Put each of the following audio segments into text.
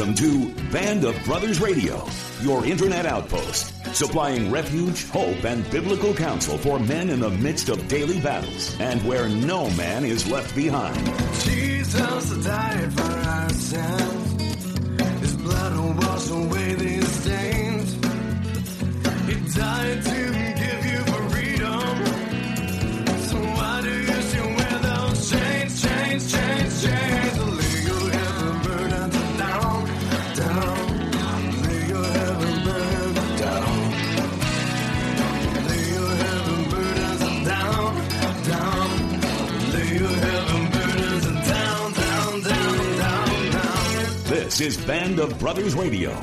Welcome to Band of Brothers Radio, your internet outpost, supplying refuge, hope, and biblical counsel for men in the midst of daily battles, and where no man is left behind. Jesus died for our sins. His blood will wash away these stains. He died to give you freedom. So why do you still wear those chains, chains, chains, chains? Lay your heavy burdens down, down. Lay your heavy burdens down. Lay your heavy burdens down, down. Lay your heavy burdens down, down, down, down, down. This is Band of Brothers Radio.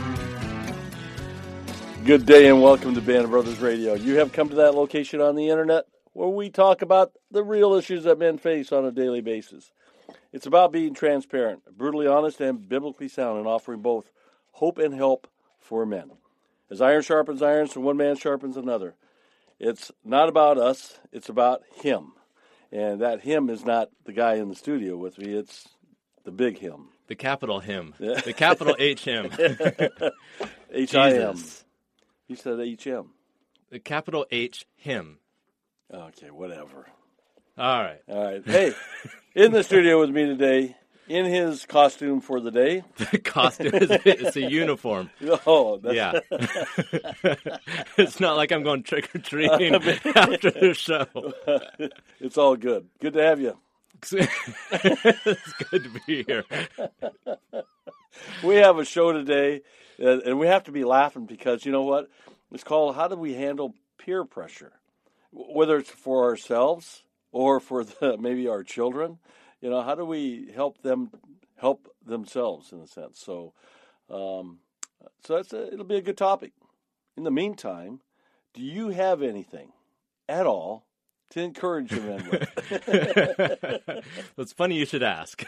Good day and welcome to Band of Brothers Radio. You have come to that location on the internet where we talk about the real issues that men face on a daily basis. It's about being transparent, brutally honest, and biblically sound, and offering both hope and help for men. As iron sharpens iron, so one man sharpens another. It's not about us, it's about him. And that him is not the guy in the studio with me, it's the big him. The capital him. The capital H him. H-I-M. Jesus. You said H-M. The capital H him. Okay, whatever. All right. All right. Hey, in the studio with me today, in his costume for the day. The costume it's a uniform. Oh, that's... Yeah. It's not like I'm going trick-or-treating after the show. It's all good. Good to have you. It's good to be here. We have a show today, and we have to be laughing because, you know what? It's called How Do We Handle Peer Pressure? Whether it's for ourselves or for maybe our children, you know, how do we help them help themselves in a sense? So, it'll be a good topic. In the meantime, do you have anything at all to encourage your men with? It's funny you should ask.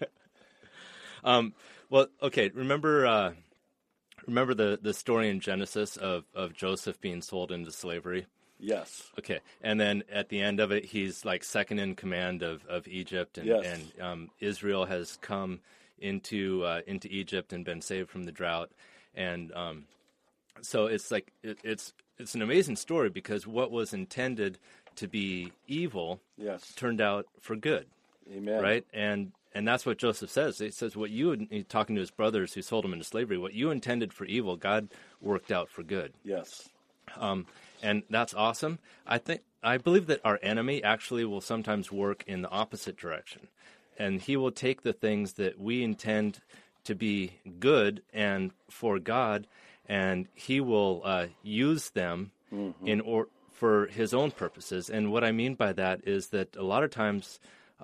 Well, okay. Remember the story in Genesis of Joseph being sold into slavery? Yes. Okay, and then at the end of it, he's like second in command of Egypt, and, yes. and Israel has come into Egypt and been saved from the drought, and so it's like it's an amazing story because what was intended to be evil, yes, turned out for good. Amen. Right, and that's what Joseph says. He says what he's talking to his brothers who sold him into slavery. What you intended for evil, God worked out for good. Yes. And that's awesome. I believe that our enemy actually will sometimes work in the opposite direction. And he will take the things that we intend to be good and for God, and he will use them for his own purposes. And what I mean by that is that a lot of times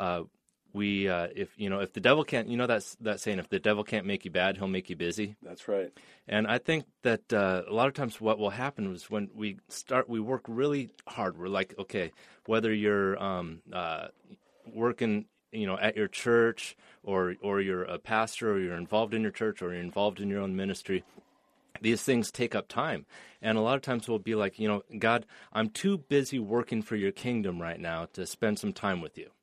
if the devil can't, that saying, if the devil can't make you bad, he'll make you busy. That's right. And I think that a lot of times what will happen is when we work really hard. We're like, okay, whether you're working, at your church or you're a pastor or you're involved in your church or you're involved in your own ministry, these things take up time. And a lot of times we'll be like, God, I'm too busy working for your kingdom right now to spend some time with you.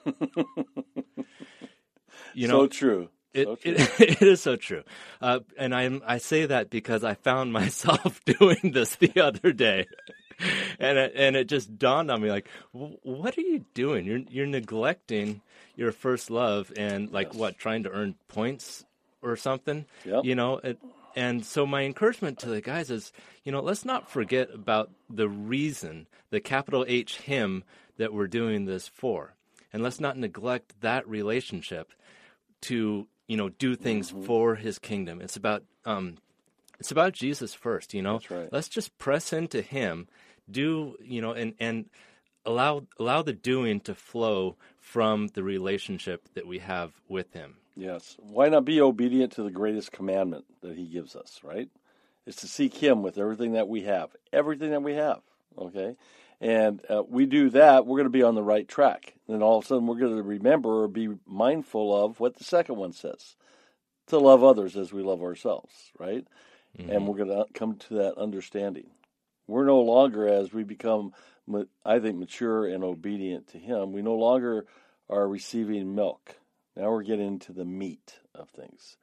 So true. It is so true. And I say that because I found myself doing this the other day. And it just dawned on me, like, what are you doing? You're neglecting your first love and, like, yes. What, trying to earn points or something? Yep. And so my encouragement to the guys is, let's not forget about the reason, the capital H him that we're doing this for. And let's not neglect that relationship to, do things for his kingdom. It's about Jesus first, That's right. Let's just press into him, and allow the doing to flow from the relationship that we have with him. Yes. Why not be obedient to the greatest commandment that he gives us, right? It's to seek him with everything that we have. Everything that we have, okay? And we do that, we're going to be on the right track. And then all of a sudden we're going to remember or be mindful of what the second one says, to love others as we love ourselves, right? Mm-hmm. And we're going to come to that understanding. We're no longer, as we become, I think, mature and obedient to him, we no longer are receiving milk. Now we're getting into the meat of things.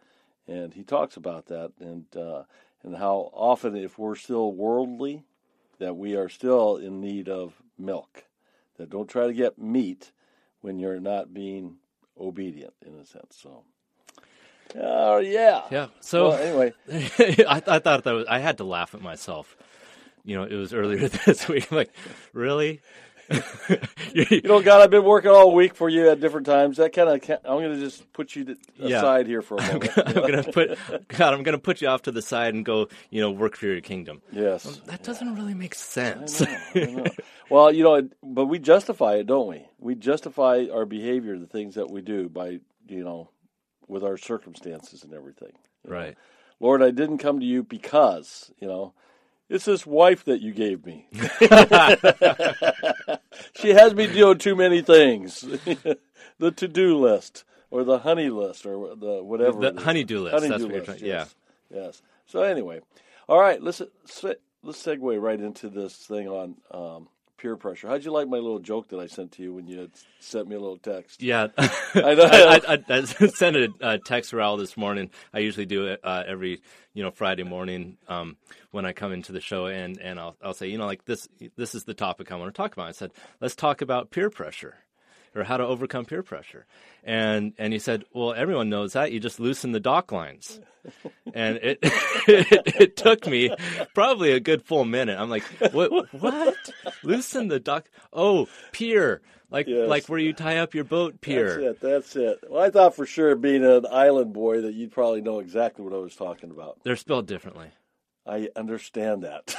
And he talks about that and how often, if we're still worldly, that we are still in need of milk. That don't try to get meat when you're not being obedient, in a sense. So, yeah. Yeah. So well, anyway, I thought I had to laugh at myself. It was earlier this week. I'm like, really? God, I've been working all week for you at different times. That I'm going to just put you aside here for a moment. I'm going to put you off to the side and go, work for your kingdom. Yes. That doesn't really make sense. I know. Well, but we justify it, don't we? We justify our behavior, the things that we do by, with our circumstances and everything. Right. Lord, I didn't come to you because, it's this wife that you gave me. She has me doing too many things. The to-do list or the honey list or the whatever. The honey-do list. That's what you're trying. Yes. Yes. So anyway, all right, let's segue right into this thing on peer pressure. How'd you like my little joke that I sent to you when you had sent me a little text? Yeah. I know. I sent a text Raul this morning. I usually do it every Friday morning when I come into the show, and I'll say, this is the topic I want to talk about. I said, let's talk about peer pressure, or how to overcome peer pressure. And he said, well, everyone knows that. You just loosen the dock lines. And it took me probably a good full minute. I'm like, what? Loosen the dock? Oh, pier. Like where you tie up your boat, pier. That's it. Well, I thought for sure, being an island boy, that you'd probably know exactly what I was talking about. They're spelled differently. I understand that.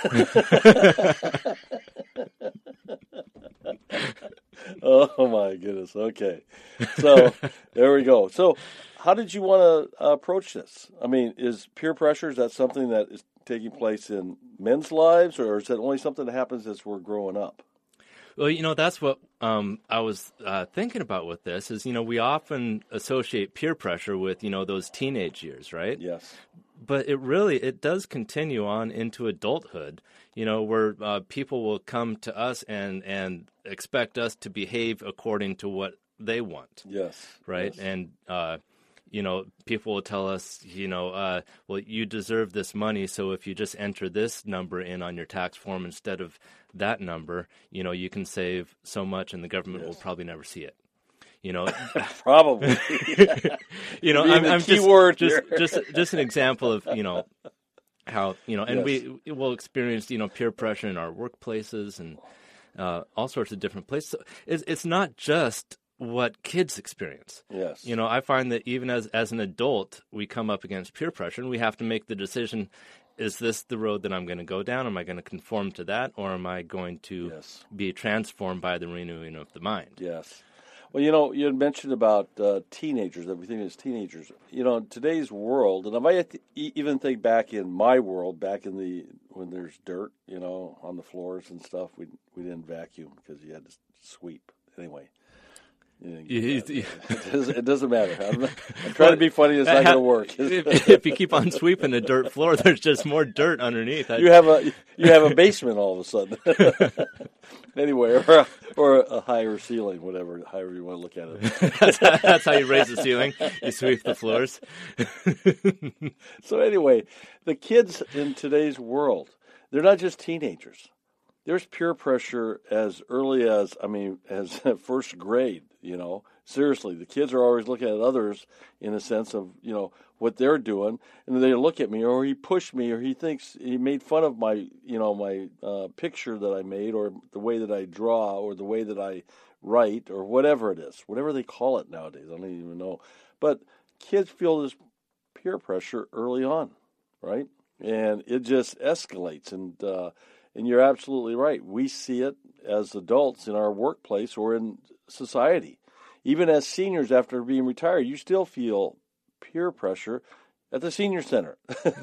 Oh, my goodness. Okay. So there we go. So how did you want to approach this? I mean, is peer pressure, is that something that is taking place in men's lives, or is that only something that happens as we're growing up? Well, that's what I was thinking about with this is, we often associate peer pressure with, those teenage years, right? Yes. But it does continue on into adulthood, where people will come to us and expect us to behave according to what they want. Yes. Right? Yes. And, people will tell us, well, you deserve this money, so if you just enter this number in on your tax form instead of that number, you can save so much and the government will probably never see it. Probably. I'm keyword just an example of, how, and Yes. we will experience, peer pressure in our workplaces and all sorts of different places. So it's not just what kids experience. Yes. I find that even as an adult, we come up against peer pressure and we have to make the decision, is this the road that I'm going to go down? Am I going to conform to that, or am I going to be transformed by the renewing of the mind? Yes. Well, you had mentioned about teenagers, everything is teenagers. In today's world, and I might even think back in my world, back in when there's dirt, on the floors and stuff, we didn't vacuum because you had to sweep. Anyway. It doesn't matter. I'm trying to be funny. It's not going to work. If you keep on sweeping the dirt floor, there's just more dirt underneath. You have a basement all of a sudden. Anyway, or a higher ceiling, however you want to look at it. That's how you raise the ceiling. You sweep the floors. So anyway, the kids in today's world, they're not just teenagers. There's peer pressure as early as first grade, Seriously, the kids are always looking at others in a sense of, what they're doing, and they look at me, or he pushed me, or he thinks he made fun of my, my picture that I made, or the way that I draw, or the way that I write, or whatever it is, whatever they call it nowadays. I don't even know. But kids feel this peer pressure early on, right? And it just escalates, and you're absolutely right. We see it as adults in our workplace or in society. Even as seniors after being retired, you still feel peer pressure at the senior center.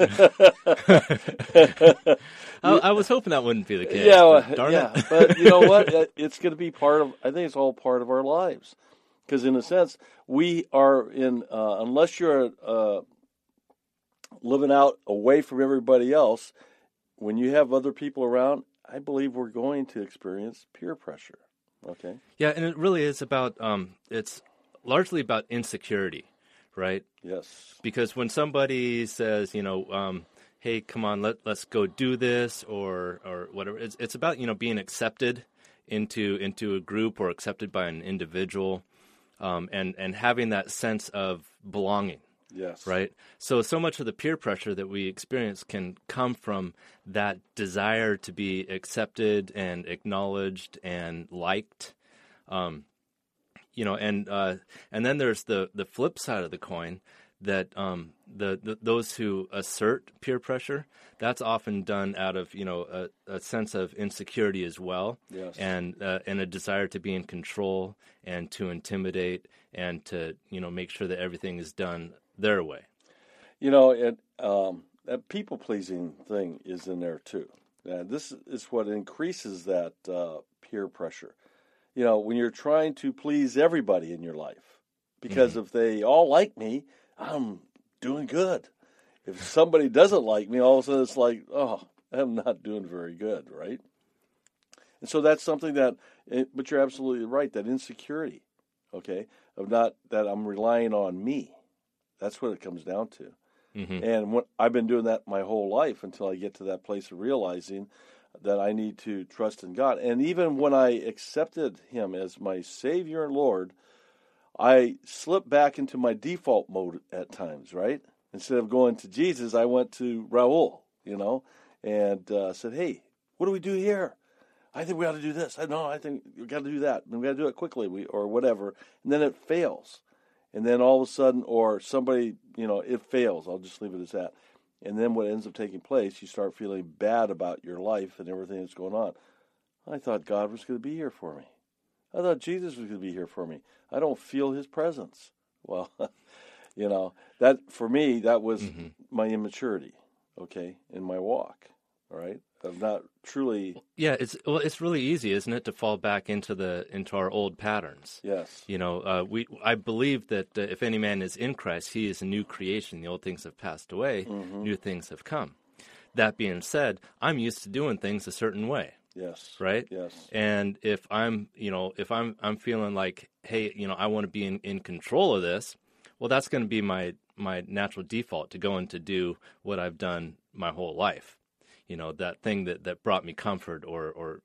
I was hoping that wouldn't be the case. Darn it. But you know what? It's going to be I think it's all part of our lives. Because in a sense, we are unless you're living out away from everybody else, when you have other people around, I believe we're going to experience peer pressure. Okay. Yeah, and it really is about it's largely about insecurity, right? Yes. Because when somebody says, hey, come on, let's go do this or whatever, it's about, being accepted into a group or accepted by an individual, and having that sense of belonging. Yes. Right? So much of the peer pressure that we experience can come from that desire to be accepted and acknowledged and liked. And then there's the flip side of the coin that those who assert peer pressure, that's often done out of a sense of insecurity as well, yes. and a desire to be in control and to intimidate and to make sure that everything is done their way. That people-pleasing thing is in there too. This is what increases that peer pressure. When you're trying to please everybody in your life, because if they all like me, I'm doing good. If somebody doesn't like me, all of a sudden it's like, oh, I'm not doing very good, right? And so that's something but you're absolutely right, that insecurity, okay, of not that I'm relying on me. That's what it comes down to. Mm-hmm. And I've been doing that my whole life until I get to that place of realizing that I need to trust in God. And even when I accepted Him as my Savior and Lord, I slipped back into my default mode at times, right? Instead of going to Jesus, I went to Raul, and said, hey, what do we do here? I think we ought to do this. I think we got to do that. And we got to do it quickly or whatever. And then it fails. And then all of a sudden, or somebody, it fails. I'll just leave it as that. And then what ends up taking place, you start feeling bad about your life and everything that's going on. I thought God was going to be here for me. I thought Jesus was going to be here for me. I don't feel His presence. Well, that for me, that was my immaturity, okay, in my walk, all right? Of not truly. Yeah, it's really easy, isn't it, to fall back into our old patterns. Yes. I believe that if any man is in Christ, he is a new creation. The old things have passed away, new things have come. That being said, I'm used to doing things a certain way. Yes. Right? Yes. And if I'm feeling like, hey, I want to be in control of this, well, that's going to be my natural default to go and to do what I've done my whole life. That thing that brought me comfort or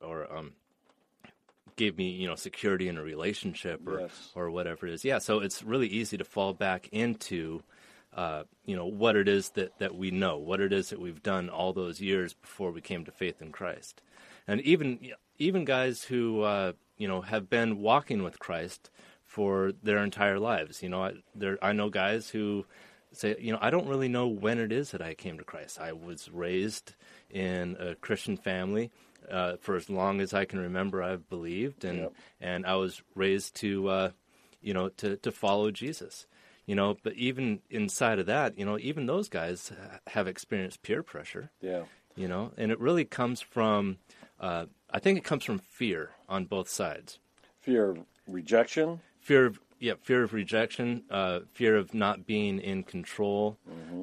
gave me, security in a relationship or whatever it is. Yeah, so it's really easy to fall back into, what it is that we know, what it is that we've done all those years before we came to faith in Christ. And even guys who, have been walking with Christ for their entire lives. I know guys who say, I don't really know when it is that I came to Christ. I was raised in a Christian family. For as long as I can remember, I've believed, and I was raised to follow Jesus. But even inside of that, even those guys have experienced peer pressure. Yeah. And it really comes from, I think it comes from fear on both sides. Fear of rejection. Fear of rejection, fear of not being in control.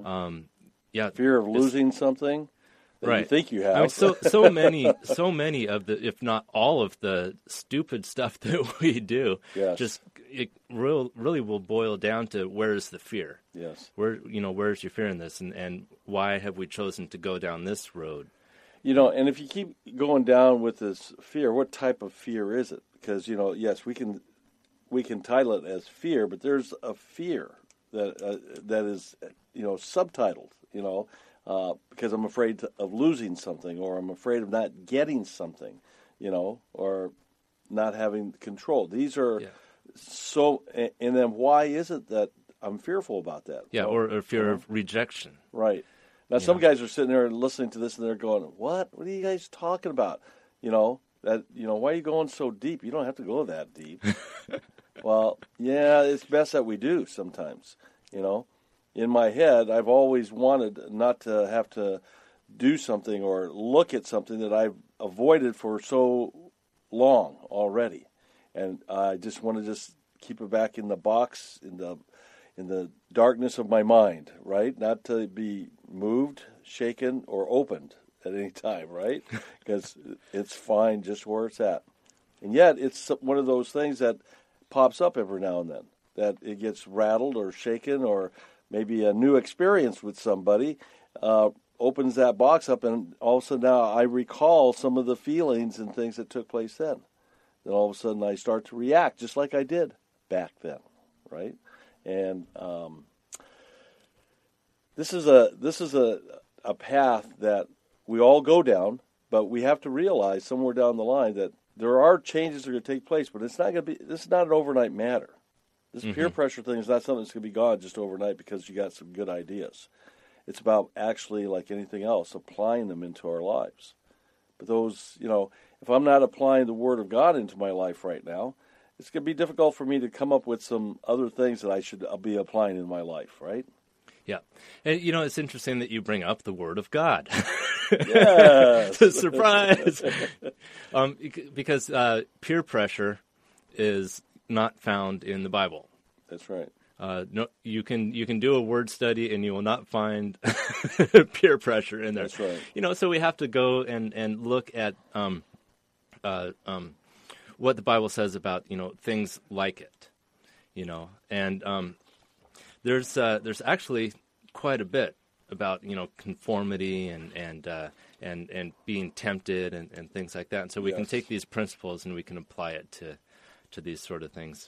Fear of losing something that you think you have. I mean, so many of the, if not all of the stupid stuff that we do, it really will boil down to where's the fear? Yes. Where's your fear in this, and why have we chosen to go down this road? And if you keep going down with this fear, what type of fear is it? Because yes, we can title it as fear, but there's a fear that is subtitled, because I'm afraid of losing something, or I'm afraid of not getting something, or not having control. These are so, and then why is it that I'm fearful about that? Yeah, or fear of rejection. Right. Now, some guys are sitting there listening to this, and they're going, "What? What are you guys talking about? Why are you going so deep? You don't have to go that deep." Well, yeah, it's best that we do sometimes, In my head, I've always wanted not to have to do something or look at something that I've avoided for so long already. And I just want to keep it back in the box, in the darkness of my mind, right? Not to be moved, shaken, or opened at any time, right? Because it's fine just where it's at. And yet, it's one of those things that pops up every now and then. that it gets rattled or shaken, or maybe a new experience with somebody opens that box up, and all of a sudden now I recall some of the feelings and things that took place then. Then all of a sudden I start to react just like I did back then, right? And this is a path that we all go down, but we have to realize somewhere down the line that there are changes that are going to take place, but it's not going to be. This is not an overnight matter. This peer pressure thing is not something that's going to be gone just overnight because you got some good ideas. It's about actually, like anything else, applying them into our lives. But those, if I'm not applying the Word of God into my life right now, it's going to be difficult for me to come up with some other things that I should be applying in my life, right? Yeah. And, it's interesting that you bring up the Word of God. Yes. Surprise! Because peer pressure is not found in the Bible. That's right. No, you can do a word study and you will not find peer pressure in there. That's right. So we have to go and look at what the Bible says about things like it, and there's actually quite a bit about conformity and being tempted and things like that, and so we can take these principles and we can apply it to these sort of things.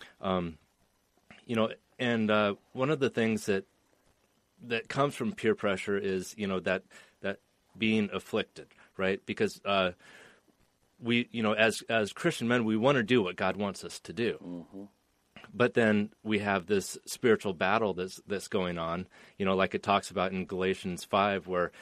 And one of the things that comes from peer pressure is, that being afflicted, right? Because we, as Christian men, we want to do what God wants us to do. Mm-hmm. But then we have this spiritual battle that's going on, like it talks about in Galatians 5, where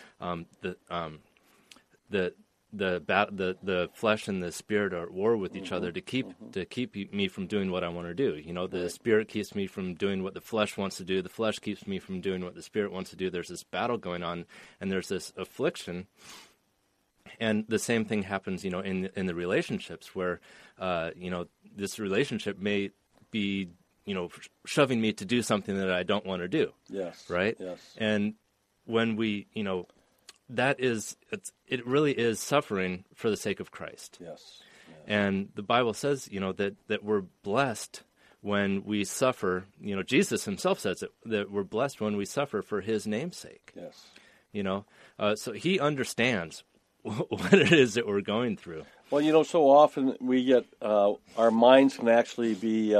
the flesh and the spirit are at war with each other to keep me from doing what I want to do. The spirit keeps me from doing what the flesh wants to do. The flesh keeps me from doing what the spirit wants to do. There's this battle going on, and there's this affliction. And the same thing happens, in the relationships where, this relationship may be, shoving me to do something that I don't want to do. Yes. Right? Yes. And when we, it really is suffering for the sake of Christ. Yes. And the Bible says, that we're blessed when we suffer. Jesus himself says that we're blessed when we suffer for his name's sake. Yes. So he understands what it is that we're going through. Well, so often we get, our minds can actually be,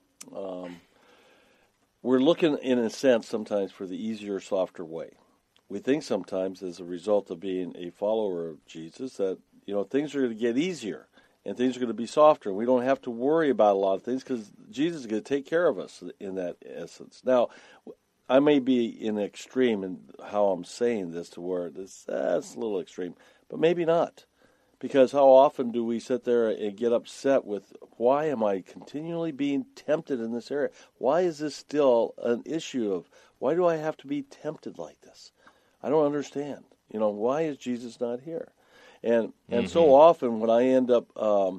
we're looking in a sense sometimes for the easier, softer way. We think sometimes as a result of being a follower of Jesus that, things are going to get easier and things are going to be softer. We don't have to worry about a lot of things because Jesus is going to take care of us in that essence. Now, I may be in extreme in how I'm saying this to where that's a little extreme, but maybe not. Because how often do we sit there and get upset with, why am I continually being tempted in this area? Why is this still an issue of, why do I have to be tempted like this? I don't understand. Why is Jesus not here? And so often when I end up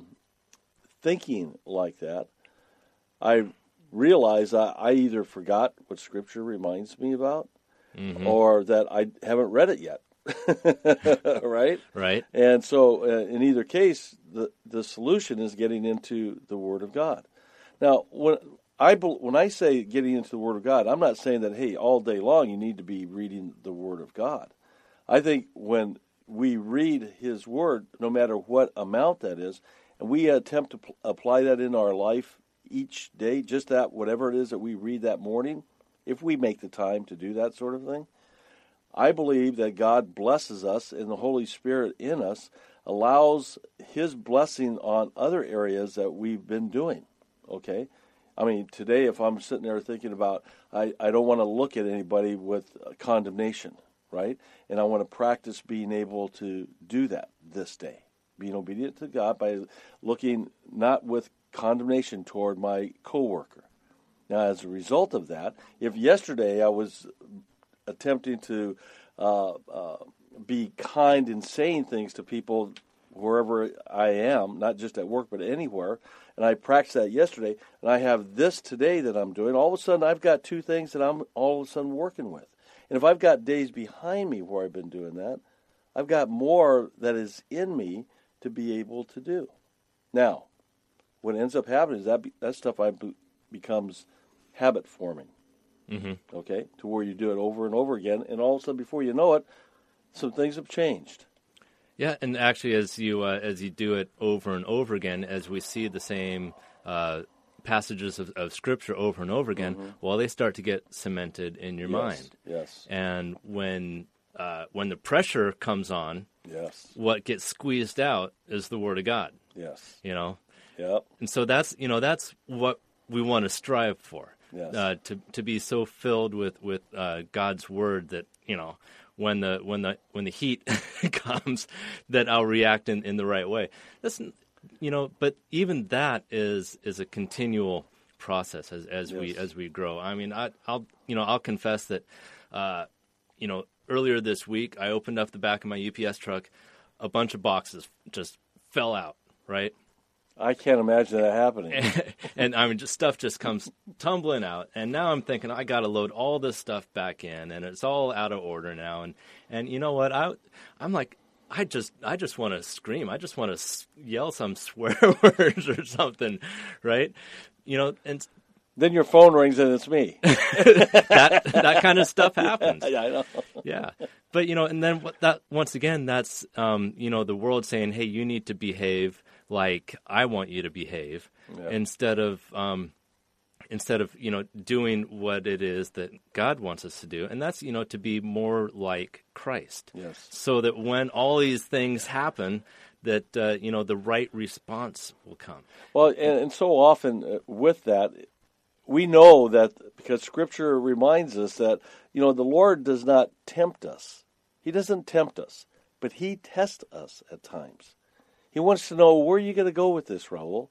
thinking like that, I realize I either forgot what Scripture reminds me about, or that I haven't read it yet. Right? Right. And so in either case, the solution is getting into the Word of God. Now, when I say getting into the Word of God, I'm not saying that, hey, all day long you need to be reading the Word of God. I think when we read His Word, no matter what amount that is, and we attempt to apply that in our life each day, just that, whatever it is that we read that morning, if we make the time to do that sort of thing, I believe that God blesses us and the Holy Spirit in us allows His blessing on other areas that we've been doing, okay? I mean, today if I'm sitting there thinking about, I don't want to look at anybody with condemnation, right? And I want to practice being able to do that this day, being obedient to God by looking not with condemnation toward my coworker. Now, as a result of that, if yesterday I was attempting to be kind and saying things to people wherever I am, not just at work but anywhere, and I practiced that yesterday, and I have this today that I'm doing, all of a sudden I've got two things that I'm all of a sudden working with. And if I've got days behind me where I've been doing that, I've got more that is in me to be able to do. Now, what ends up happening is that stuff becomes habit forming. Mm-hmm. Okay, to where you do it over and over again, and all of a sudden, before you know it, some things have changed. Yeah, and actually, as you do it over and over again, as we see the same passages of Scripture over and over again, well, they start to get cemented in your mind. Yes. And when the pressure comes on, yes, what gets squeezed out is the Word of God. Yes. Yep. And so that's what we want to strive for. Yes. To be so filled with God's Word that when the heat comes, that I'll react in the right way. That's but even that is a continual process as we grow. I mean, I'll confess that earlier this week I opened up the back of my UPS truck, a bunch of boxes just fell out, right? I can't imagine that happening. And I mean, stuff just comes tumbling out. And now I'm thinking, I got to load all this stuff back in, and it's all out of order now. And you know what? I'm like, I just want to scream. I just want to yell some swear words or something, right? And then your phone rings and it's me. that kind of stuff happens. Yeah, I know. Yeah. But, and then once again, that's, the world saying, hey, you need to behave like I want you to behave, instead of doing what it is that God wants us to do, and that's to be more like Christ. Yes. So that when all these things happen, that the right response will come. Well, and so often with that, we know that because Scripture reminds us that the Lord does not tempt us. He doesn't tempt us, but He tests us at times. He wants to know, where are you going to go with this, Raul?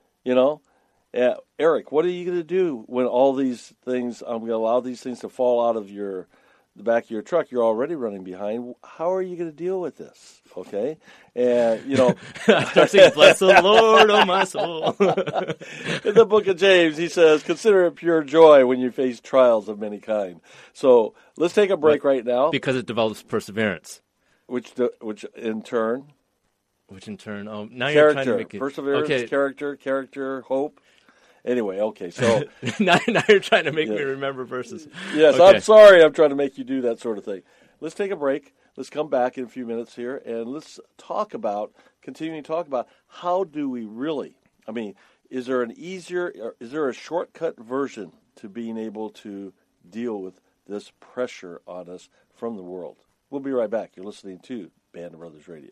Eric, what are you going to do when all these things, I'm going to allow these things to fall out of the back of your truck? You're already running behind. How are you going to deal with this? Okay? And, start singing, bless the Lord, oh my soul. In the book of James, he says, consider it pure joy when you face trials of many kind. So let's take a break right now. Because it develops perseverance. Which in turn... now you're trying to make it... Perseverance, okay. character, hope. Anyway, okay, so... now you're trying to make me remember verses. Yes, okay. I'm sorry I'm trying to make you do that sort of thing. Let's take a break. Let's come back in a few minutes here, and let's continuing to talk about how do we really... I mean, is there a shortcut version to being able to deal with this pressure on us from the world? We'll be right back. You're listening to Band of Brothers Radio.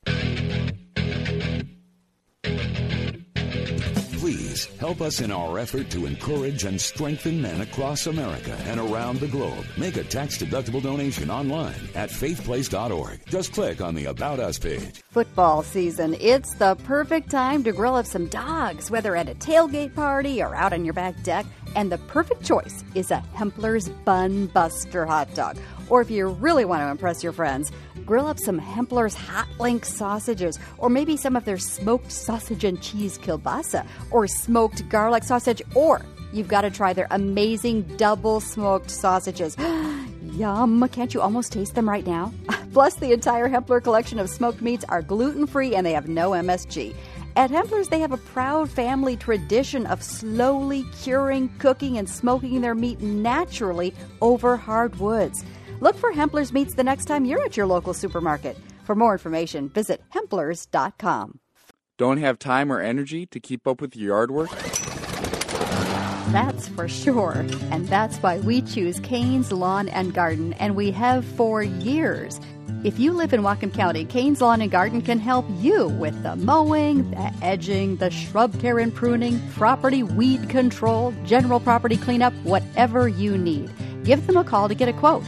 Please help us in our effort to encourage and strengthen men across America and around the globe. Make a tax-deductible donation online at faithplace.org. Just click on the About Us page. Football season. It's the perfect time to grill up some dogs, whether at a tailgate party or out on your back deck. And the perfect choice is a Hempler's Bun Buster hot dog. Or if you really want to impress your friends, grill up some Hempler's Hot Link sausages, or maybe some of their smoked sausage and cheese kielbasa, or smoked garlic sausage, or you've got to try their amazing double smoked sausages. Yum! Can't you almost taste them right now? Plus, the entire Hempler collection of smoked meats are gluten-free and they have no MSG. At Hempler's, they have a proud family tradition of slowly curing, cooking, and smoking their meat naturally over hardwoods. Look for Hempler's Meats the next time you're at your local supermarket. For more information, visit Hemplers.com. Don't have time or energy to keep up with your yard work? That's for sure. And that's why we choose Kane's Lawn and Garden, and we have for years. If you live in Whatcom County, Kane's Lawn and Garden can help you with the mowing, the edging, the shrub care and pruning, property weed control, general property cleanup, whatever you need. Give them a call to get a quote,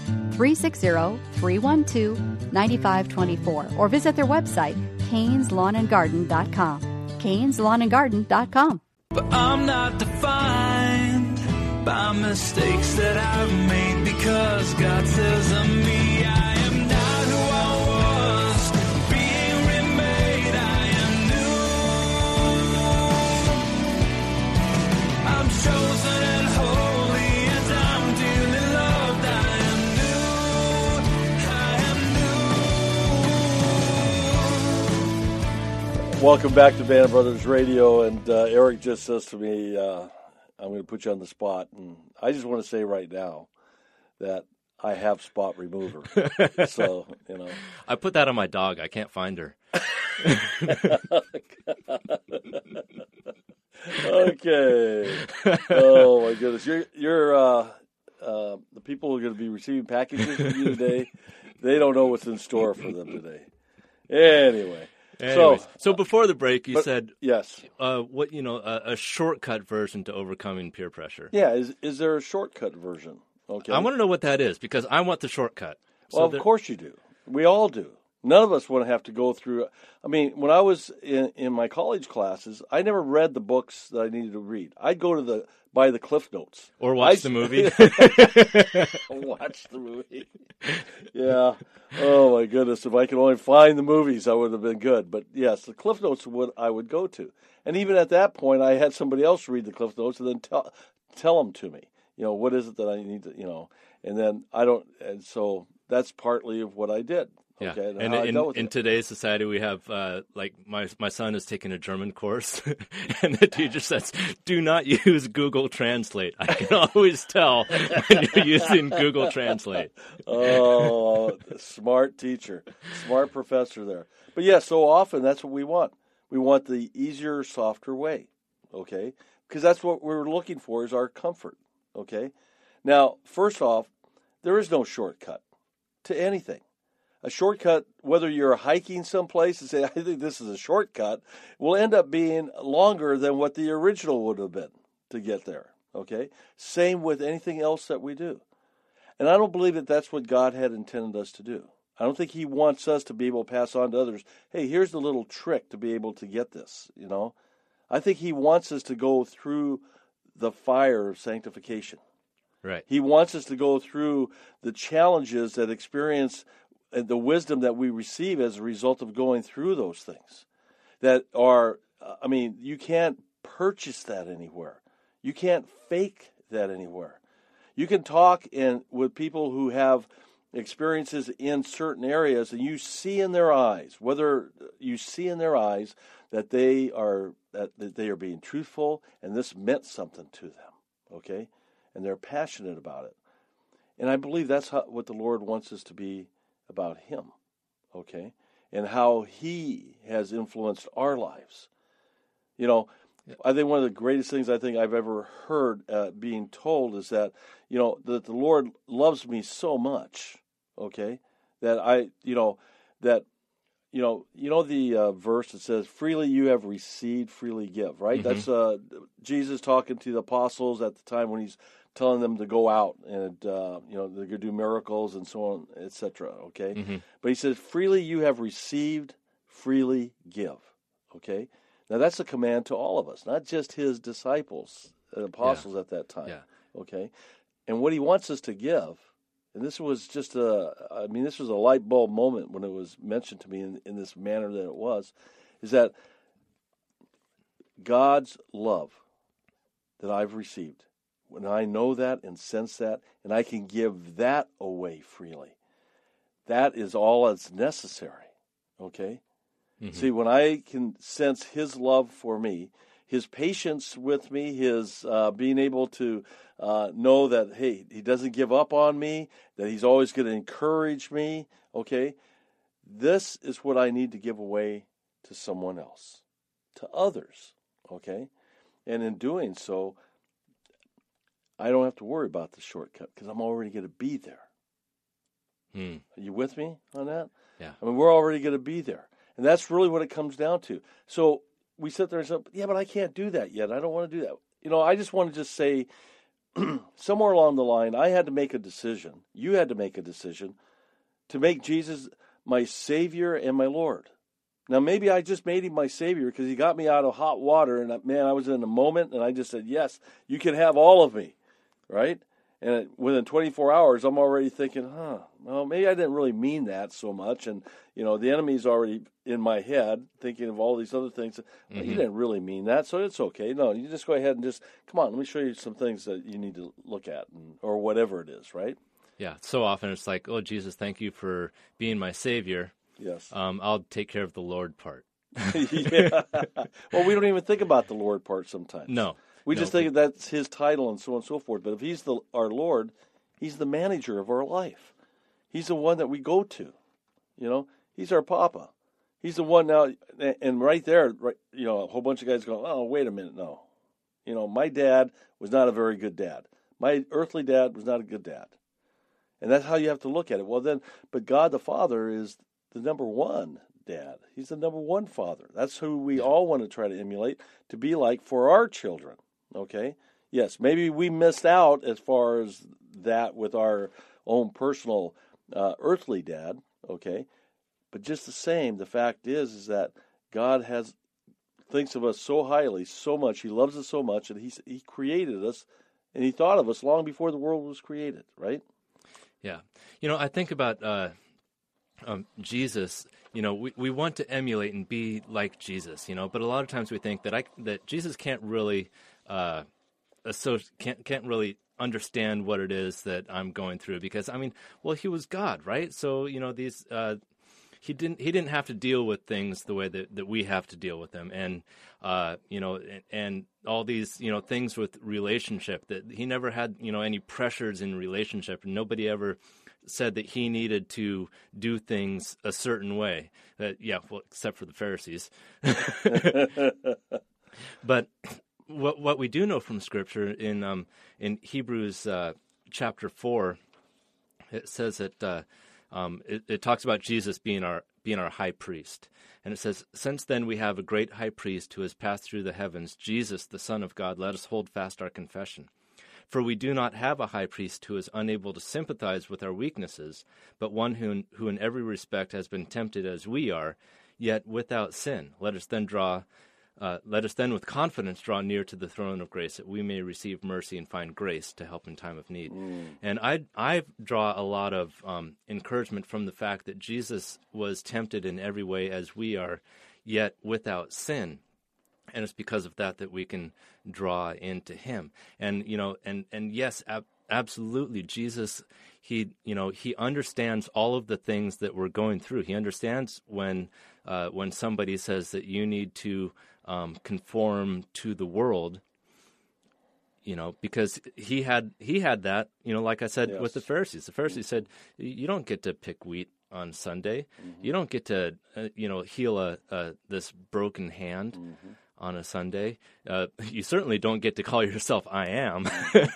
360-312-9524, or visit their website, caneslawnandgarden.com. caneslawnandgarden.com. But I'm not defined by mistakes that I've made, because God says of me, I am not who I was, being remade, I am new. I'm chosen and holy, and I'm dearly loved, I am new. Welcome back to Band of Brothers Radio, and Eric just says to me, I'm going to put you on the spot, and I just want to say right now that I have spot remover. So, I put that on my dog. I can't find her. Okay. Oh my goodness. You're the people who are going to be receiving packages from you today, they don't know what's in store for them today. Anyway. So before the break, you said yes. A shortcut version to overcoming peer pressure. Yeah, is there a shortcut version? Okay. I want to know what that is because I want the shortcut. Well, of course you do. We all do. None of us want to have to go through. I mean, when I was in my college classes, I never read the books that I needed to read. I'd go to buy the Cliff Notes. Or watch the movie. Watch the movie. Yeah. Oh, my goodness. If I could only find the movies, I would have been good. But, yes, the Cliff Notes I would go to. And even at that point, I had somebody else read the Cliff Notes and then tell them to me. What is it that I need to, and then and so that's partly of what I did. Yeah. Okay, and in today's society, we have my son is taking a German course, and the teacher says, "Do not use Google Translate." I can always tell when you're using Google Translate. Oh, smart teacher, smart professor there. But yeah, so often that's what we want. We want the easier, softer way. Okay, because that's what we're looking for is our comfort. Okay, now first off, there is no shortcut to anything. A shortcut, whether you're hiking someplace and say, I think this is a shortcut, will end up being longer than what the original would have been to get there, okay? Same with anything else that we do. And I don't believe that that's what God had intended us to do. I don't think he wants us to be able to pass on to others, hey, here's the little trick to be able to get this, I think he wants us to go through the fire of sanctification. Right. He wants us to go through the challenges that experience and the wisdom that we receive as a result of going through those things that are, you can't purchase that anywhere. You can't fake that anywhere. You can talk with people who have experiences in certain areas, and you see in their eyes, that they are being truthful, and this meant something to them, okay? And they're passionate about it. And I believe that's what the Lord wants us to be about him, okay, and how he has influenced our lives. I think one of the greatest things I think I've ever heard being told is that, that the Lord loves me so much, okay, that the verse that says, freely you have received, freely give, right? Mm-hmm. That's Jesus talking to the apostles at the time when he's telling them to go out and, they're going to do miracles and so on, etc., okay? Mm-hmm. But he says, freely you have received, freely give, okay? Now, that's a command to all of us, not just his disciples and apostles at that time, okay? And what he wants us to give, and this was just this was a light bulb moment when it was mentioned to me in this manner that it was, is that God's love that I've received, when I know that and sense that, and I can give that away freely, that is all that's necessary, okay? Mm-hmm. See, when I can sense his love for me, his patience with me, his being able to know that, hey, he doesn't give up on me, that he's always going to encourage me, okay? This is what I need to give away to someone else, to others, okay? And in doing so, I don't have to worry about the shortcut because I'm already going to be there. Are you with me on that? Yeah. We're already going to be there. And that's really what it comes down to. So we sit there and say, yeah, but I can't do that yet. I don't want to do that. I just want to just say somewhere along the line, I had to make a decision. You had to make a decision to make Jesus my Savior and my Lord. Now, maybe I just made him my Savior because he got me out of hot water. And, man, I was in a moment, and I just said, yes, you can have all of me, right? And within 24 hours, I'm already thinking, well, maybe I didn't really mean that so much. And, the enemy's already in my head thinking of all these other things. Well, you didn't really mean that, so it's okay. No, you just go ahead and come on, let me show you some things that you need to look at or whatever it is, right? Yeah, so often it's like, oh, Jesus, thank you for being my Savior. Yes. I'll take care of the Lord part. Yeah. Well, we don't even think about the Lord part sometimes. No. We just think that's his title and so on and so forth. But if he's our Lord, he's the manager of our life. He's the one that we go to. He's our Papa. He's the one now, and right there, a whole bunch of guys go, oh, wait a minute, no. My dad was not a very good dad. My earthly dad was not a good dad. And that's how you have to look at it. Well, but God the Father is the number one dad. He's the number one father. That's who we all want to try to emulate, to be like for our children, okay? Yes, maybe we missed out as far as that with our own personal earthly dad, okay? But just the same, the fact is that God thinks of us so highly, so much. He loves us so much, and He created us, and He thought of us long before the world was created, right? Yeah. I think about Jesus. We want to emulate and be like Jesus, but a lot of times we think that Jesus can't really can't really understand what it is that I'm going through, because he was God, right? So these he didn't have to deal with things the way that we have to deal with them, and and all these things with relationship, that he never had any pressures in relationship, and nobody ever said that he needed to do things a certain way. Except for the Pharisees. But what we do know from Scripture in Hebrews chapter 4, it says that it talks about Jesus being our high priest, and it says, "Since then we have a great high priest who has passed through the heavens, Jesus, the Son of God. Let us hold fast our confession. For we do not have a high priest who is unable to sympathize with our weaknesses, but one who in every respect has been tempted as we are, yet without sin. Let us then with confidence draw near to the throne of grace, that we may receive mercy and find grace to help in time of need." And I draw a lot of encouragement from the fact that Jesus was tempted in every way as we are, yet without sin. And it's because of that we can draw into Him. And and yes, absolutely, Jesus, he understands all of the things that we're going through. He understands when somebody says that you need to conform to the world, because he had that, like I said, with the Pharisees. The Pharisees said, you don't get to pick wheat on Sunday. You don't get to heal this broken hand on a Sunday. You certainly don't get to call yourself I am.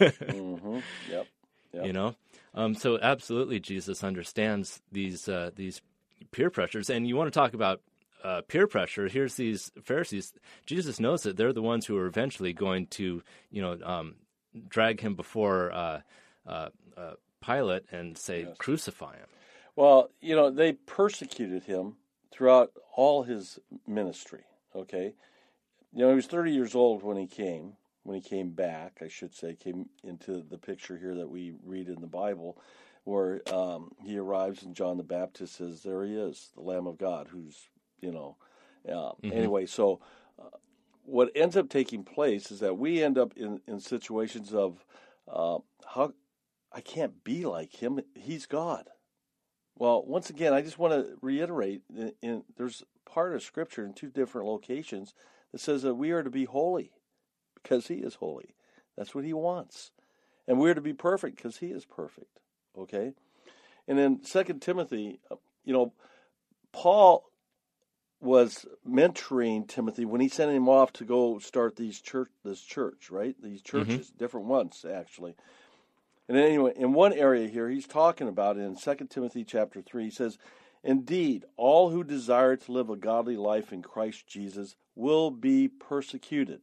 Yep. So absolutely, Jesus understands these peer pressures. And you want to talk about peer pressure? Here's these Pharisees. Jesus knows that they're the ones who are eventually going to, drag him before Pilate and say, "Crucify him." Well, they persecuted him throughout all his ministry. Okay. He was 30 years old when he came back, I should say, came into the picture here that we read in the Bible, where he arrives and John the Baptist says, there he is, the Lamb of God, who's, Anyway, so what ends up taking place is that we end up in situations of how I can't be like him. He's God. Well, once again, I just want to reiterate, there's part of Scripture in two different locations that says that we are to be holy because He is holy. That's what He wants. And we're to be perfect because He is perfect. Okay? And in 2 Timothy, Paul was mentoring Timothy when he sent him off to go start this church, right? These churches, different ones, actually. And anyway, in one area here, he's talking about it in 2 Timothy chapter 3. He says, "Indeed, all who desire to live a godly life in Christ Jesus will be persecuted."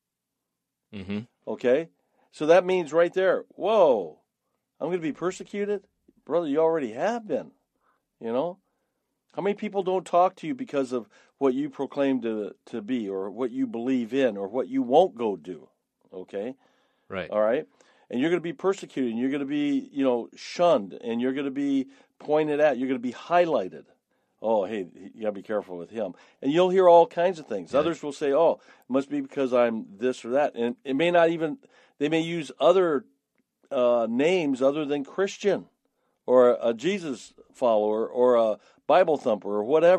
Okay? So that means right there, whoa, I'm going to be persecuted? Brother, you already have been. How many people don't talk to you because of what you proclaim to be, or what you believe in, or what you won't go do? Okay? Right. All right? And you're going to be persecuted, and you're going to be, shunned, and you're going to be pointed at, you're going to be highlighted. Oh, hey, you got to be careful with him. And you'll hear all kinds of things. Right. Others will say, oh, it must be because I'm this or that. And it may not even, they may use other names other than Christian, or a Jesus follower, or a Bible thumper, or whatever.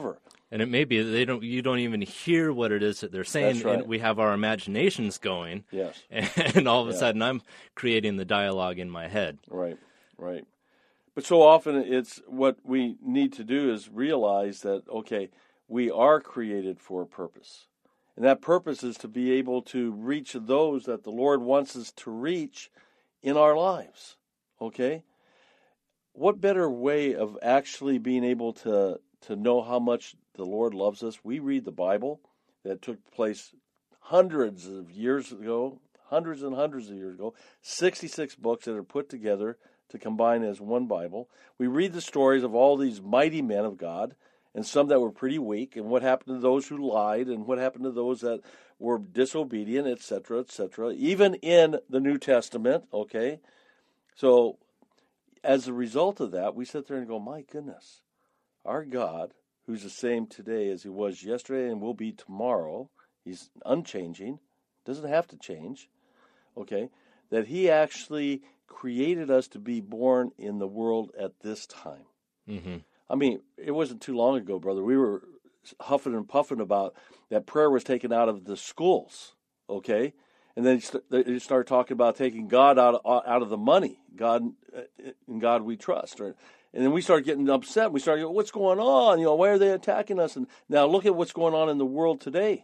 And it may be that you don't even hear what it is that they're saying. That's right. And we have our imaginations going. Yes. And all of a Yeah. sudden I'm creating the dialogue in my head. Right, right. But so often it's what we need to do is realize that, okay, we are created for a purpose. And that purpose is to be able to reach those that the Lord wants us to reach in our lives. Okay? What better way of actually being able to know how much the Lord loves us? We read the Bible that took place hundreds of years ago, hundreds and hundreds of years ago, 66 books that are put together to combine as one Bible. We read the stories of all these mighty men of God, and some that were pretty weak, and what happened to those who lied, and what happened to those that were disobedient, etc., etc., even in the New Testament, okay? So as a result of that, we sit there and go, my goodness, our God, who's the same today as he was yesterday and will be tomorrow, he's unchanging, doesn't have to change, okay, that he actually created us to be born in the world at this time. Mm-hmm. I mean, it wasn't too long ago, brother. We were huffing and puffing about that prayer was taken out of the schools, okay? And then they started talking about taking God out of the money. God, in God we trust. Right? And then we started getting upset. We started going, what's going on? Why are they attacking us? And now look at what's going on in the world today.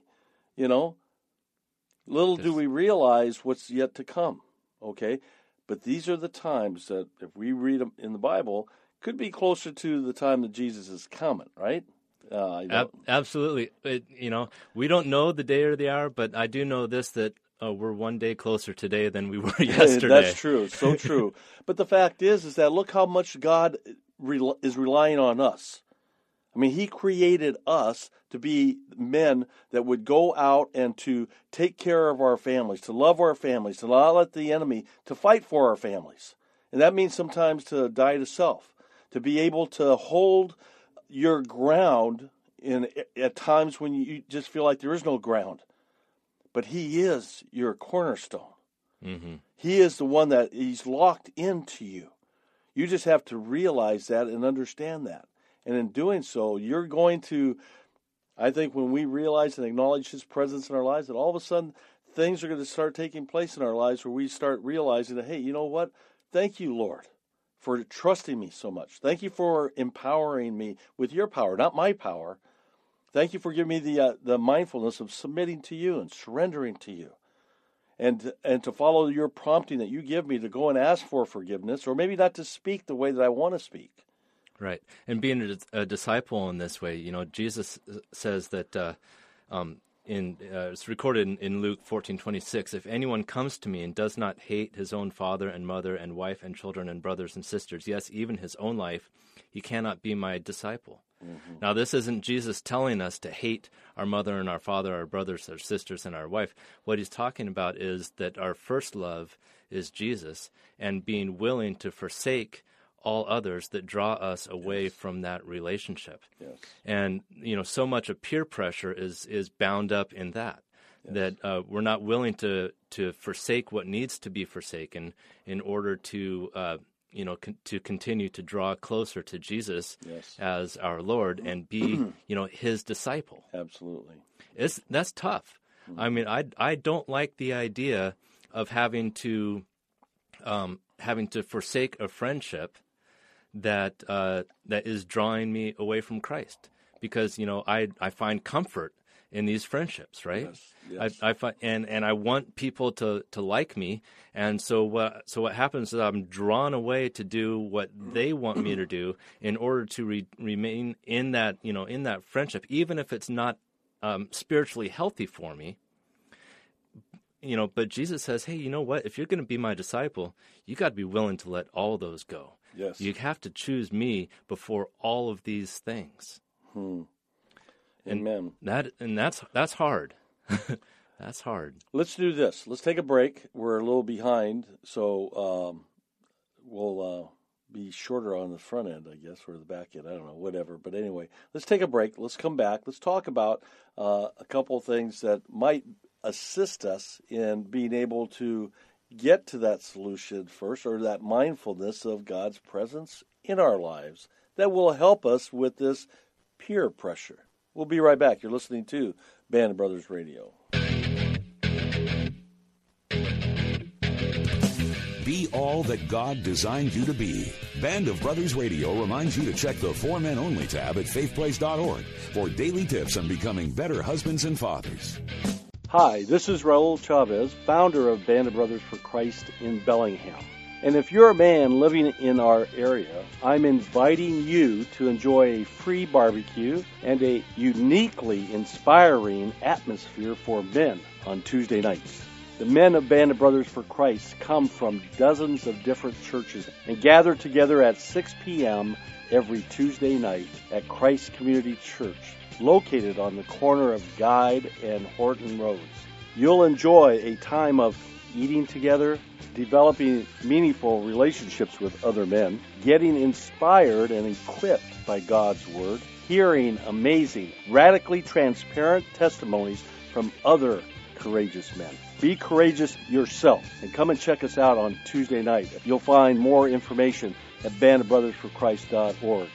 Little do we realize what's yet to come, okay? But these are the times that, if we read them in the Bible, could be closer to the time that Jesus is coming, right? Absolutely. We don't know the day or the hour, but I do know this, that we're one day closer today than we were yesterday. That's true. So true. But the fact is that look how much God is relying on us. I mean, he created us to be men that would go out and to take care of our families, to love our families, to not let the enemy, to fight for our families. And that means sometimes to die to self, to be able to hold your ground at times when you just feel like there is no ground. But he is your cornerstone. Mm-hmm. He is the one that he's locked into you. You just have to realize that and understand that. And in doing so, you're going to, I think when we realize and acknowledge his presence in our lives, that all of a sudden things are going to start taking place in our lives where we start realizing that, hey, you know what? Thank you, Lord, for trusting me so much. Thank you for empowering me with your power, not my power. Thank you for giving me the mindfulness of submitting to you and surrendering to you. And to follow your prompting that you give me to go and ask for forgiveness, or maybe not to speak the way that I want to speak. Right. And being a disciple in this way, Jesus says that it's recorded in Luke 14:26, if anyone comes to me and does not hate his own father and mother and wife and children and brothers and sisters, yes, even his own life, he cannot be my disciple. Mm-hmm. Now, this isn't Jesus telling us to hate our mother and our father, our brothers, our sisters, and our wife. What he's talking about is that our first love is Jesus, and being willing to forsake all others that draw us away from that relationship. Yes. And, so much of peer pressure is bound up in that, that we're not willing to forsake what needs to be forsaken in order to to continue to draw closer to Jesus as our Lord and be, his disciple. Absolutely. That's tough. Mm-hmm. I mean, I don't like the idea of having to forsake a friendship that is drawing me away from Christ, because I find comfort in these friendships, right? Yes. I find, and I want people to like me, and so what happens is I'm drawn away to do what they want me to do in order to remain in that in that friendship, even if it's not spiritually healthy for me. But Jesus says, hey, you know what? If you're going to be my disciple, you got to be willing to let all those go. Yes. You have to choose me before all of these things. Amen. That's hard. That's hard. Let's do this. Let's take a break. We're a little behind, so we'll be shorter on the front end, I guess, or the back end. I don't know, whatever. But anyway, let's take a break. Let's come back. Let's talk about a couple of things that might assist us in being able to get to that solution first, or that mindfulness of God's presence in our lives that will help us with this peer pressure. We'll be right back. You're listening to Band of Brothers Radio. Be all that God designed you to be. Band of Brothers Radio reminds you to check the For Men Only tab at faithplace.org for daily tips on becoming better husbands and fathers. Hi, this is Raul Chavez, founder of Band of Brothers for Christ in Bellingham. And if you're a man living in our area, I'm inviting you to enjoy a free barbecue and a uniquely inspiring atmosphere for men on Tuesday nights. The men of Band of Brothers for Christ come from dozens of different churches and gather together at 6 p.m. every Tuesday night at Christ Community Church, located on the corner of Guide and Horton Roads. You'll enjoy a time of eating together, developing meaningful relationships with other men, getting inspired and equipped by God's Word, hearing amazing, radically transparent testimonies from other courageous men. Be courageous yourself and come and check us out on Tuesday night. You'll find more information at bandofbrothersforchrist.org.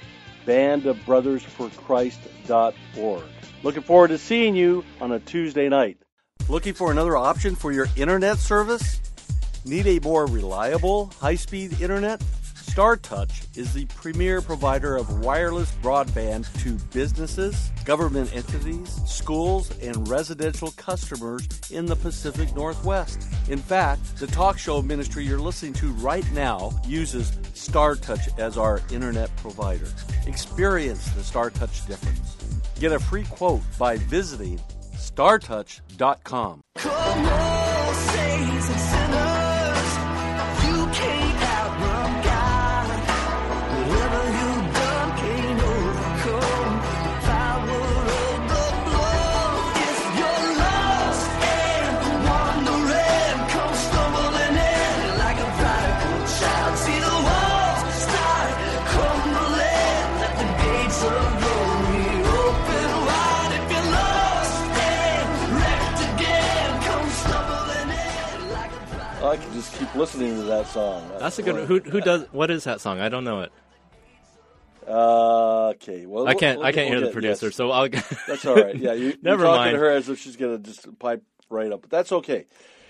bandofbrothersforchrist.org. Looking forward to seeing you on a Tuesday night. Looking for another option for your internet service? Need a more reliable, high-speed internet? StarTouch is the premier provider of wireless broadband to businesses, government entities, schools, and residential customers in the Pacific Northwest. In fact, the talk show ministry you're listening to right now uses StarTouch as our internet provider. Experience the StarTouch difference. Get a free quote by visiting StarTouch.com. Come on, saints and sinners, you can't outrun God. Whatever you've done can't overcome the power of the blood. If you're lost and wandering, come stumbling in like a prodigal child. See the walls start crumbling, let the gates of glory open wide. If you're lost and wrecked again, come stumbling in like a prodigal. I could just keep listening to that song. That's a good one. Who does? What is that song? I don't know it. Okay, well, I can't we'll hear the get- producer, yes. so I'll. That's all right. Yeah, you're Never talking mind. to her as if she's going to just pipe right up, but that's okay.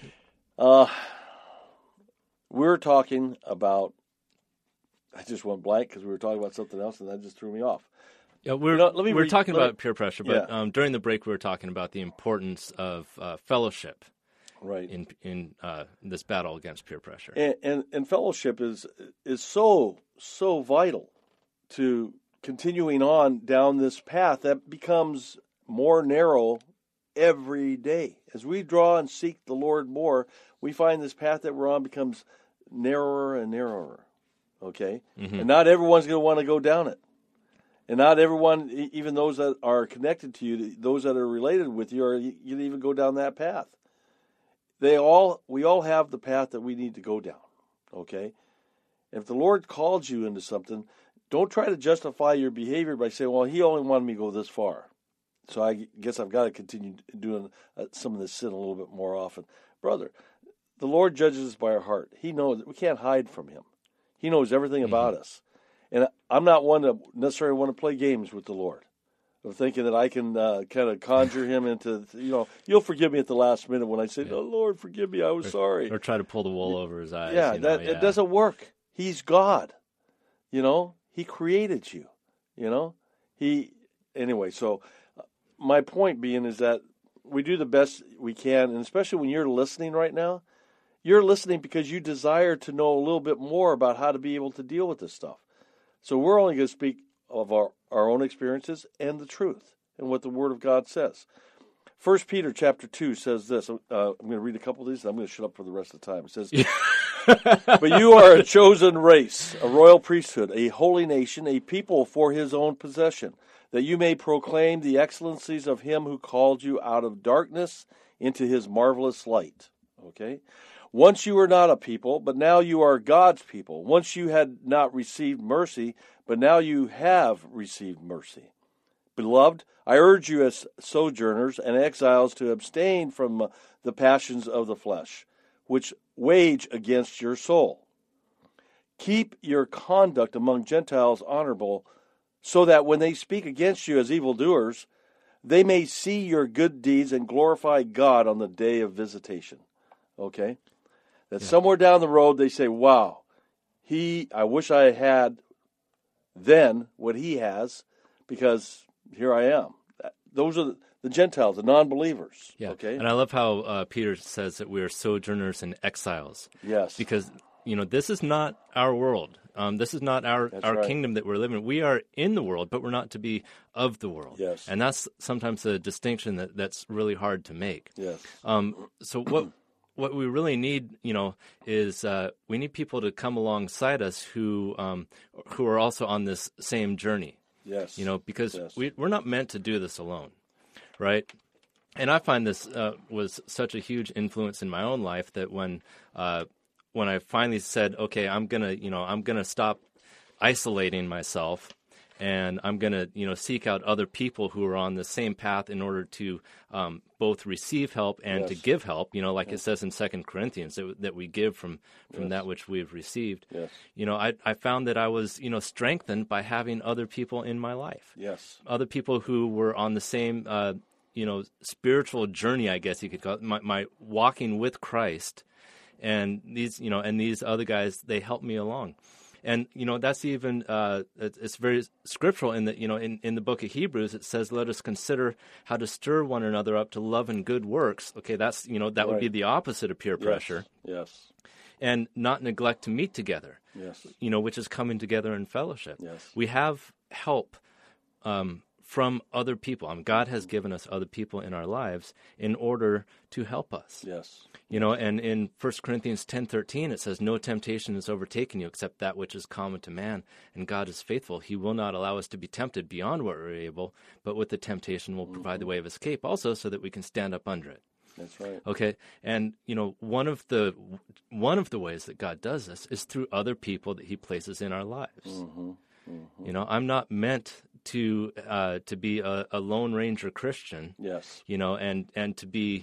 We're talking about. I just went blank because we were talking about something else, and that just threw me off. Yeah, we're You know, let me we're read- talking let me- about peer pressure, but Yeah. during the break we were talking about the importance of fellowship Right. in this battle against peer pressure. And fellowship is so vital to continuing on down this path that becomes more narrow every day. As we draw and seek the Lord more, we find this path that we're on becomes narrower and narrower. Okay? And not everyone's going to want to go down it. And not everyone, even those that are connected to you, those that are related with you, you can even go down that path. We all have the path that we need to go down. Okay? If the Lord called you into something, don't try to justify your behavior by saying, well, he only wanted me to go this far, so I guess I've got to continue doing some of this sin a little bit more often. Brother, the Lord judges us by our heart. He knows that we can't hide from him. He knows everything about us. And I'm not one to necessarily want to play games with the Lord, of thinking that I can kind of conjure him into, you'll forgive me at the last minute when I say, no, Lord, forgive me, I was sorry. Or try to pull the wool over his eyes. Yeah, it doesn't work. He's God. He created you. Anyway, so my point being is that we do the best we can, and especially when you're listening right now, you're listening because you desire to know a little bit more about how to be able to deal with this stuff. So we're only going to speak of our own experiences and the truth and what the Word of God says. 1 Peter chapter 2 says this. I'm going to read a couple of these, and I'm going to shut up for the rest of the time. It says, but you are a chosen race, a royal priesthood, a holy nation, a people for his own possession, that you may proclaim the excellencies of him who called you out of darkness into his marvelous light. Okay? Once you were not a people, but now you are God's people. Once you had not received mercy, but now you have received mercy. Beloved, I urge you as sojourners and exiles to abstain from the passions of the flesh, which wage against your soul. Keep your conduct among Gentiles honorable, so that when they speak against you as evildoers, they may see your good deeds and glorify God on the day of visitation. Okay? That somewhere down the road they say, wow, I wish I had then what he has, because here I am. Those are the Gentiles, the non-believers. Yeah. Okay? And I love how Peter says that we are sojourners and exiles. Yes. Because, this is not our world. This is not our right. kingdom that we're living in. We are in the world, but we're not to be of the world. Yes. And that's sometimes a distinction that's really hard to make. Yes. So what we really need, is we need people to come alongside us who are also on this same journey. Yes. Because we're not meant to do this alone, right? And I find this was such a huge influence in my own life that when I finally said, okay, I'm gonna stop isolating myself, and I'm gonna seek out other people who are on the same path in order to both receive help and to give help. Like it says in 2 Corinthians that we give from that which we've received. Yes. I found that I was strengthened by having other people in my life. Yes. Other people who were on the same spiritual journey, I guess you could call it, my walking with Christ. And these other guys, they help me along. And, that's even, it's very scriptural in that, in the book of Hebrews, it says, let us consider how to stir one another up to love and good works. Okay, that's, that would be the opposite of peer pressure. Yes. And not neglect to meet together. Yes. Which is coming together in fellowship. Yes. We have help from other people. God has given us other people in our lives in order to help us. Yes. And in 1 Corinthians 10:13, it says, no temptation has overtaken you except that which is common to man, and God is faithful. He will not allow us to be tempted beyond what we're able, but with the temptation will provide the way of escape also, so that we can stand up under it. That's right. Okay, and one of the ways that God does this is through other people that He places in our lives. Mm-hmm. Mm-hmm. I'm not meant to be a Lone Ranger Christian. Yes. And to be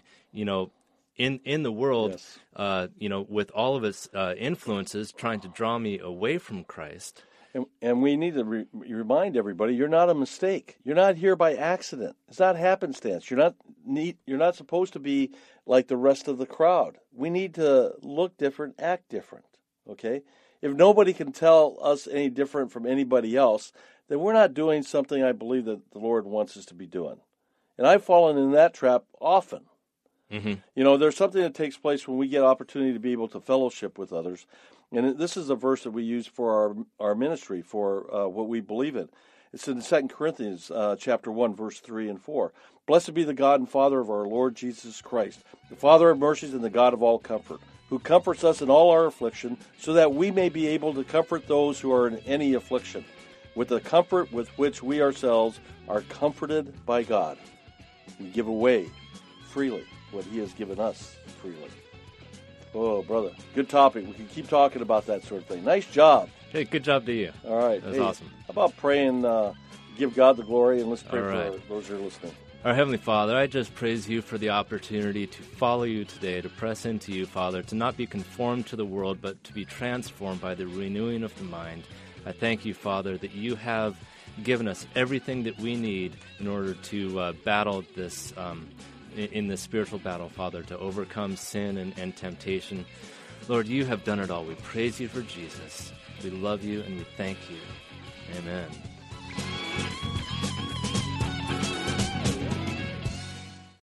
in the world, yes. With all of its influences trying to draw me away from Christ. And we need to remind everybody, you're not a mistake. You're not here by accident. It's not happenstance. You're not supposed to be like the rest of the crowd. We need to look different, act different. Okay? If nobody can tell us any different from anybody else, then we're not doing something I believe that the Lord wants us to be doing. And I've fallen in that trap often. Mm-hmm. There's something that takes place when we get opportunity to be able to fellowship with others. And this is a verse that we use for our ministry, for what we believe in. It's in 2 Corinthians chapter 1, verse 3 and 4. Blessed be the God and Father of our Lord Jesus Christ, the Father of mercies and the God of all comfort, who comforts us in all our affliction, so that we may be able to comfort those who are in any affliction, with the comfort with which we ourselves are comforted by God. We give away freely what He has given us freely. Oh, brother, good topic. We can keep talking about that sort of thing. Nice job. Hey, good job to you. All right. That was awesome. How about praying, give God the glory, and let's pray right. for those who are listening. Our Heavenly Father, I just praise You for the opportunity to follow You today, to press into You, Father, to not be conformed to the world, but to be transformed by the renewing of the mind. I thank You, Father, that You have given us everything that we need in order to battle this in this spiritual battle, Father, to overcome sin and temptation. Lord, You have done it all. We praise You for Jesus. We love You and we thank You. Amen.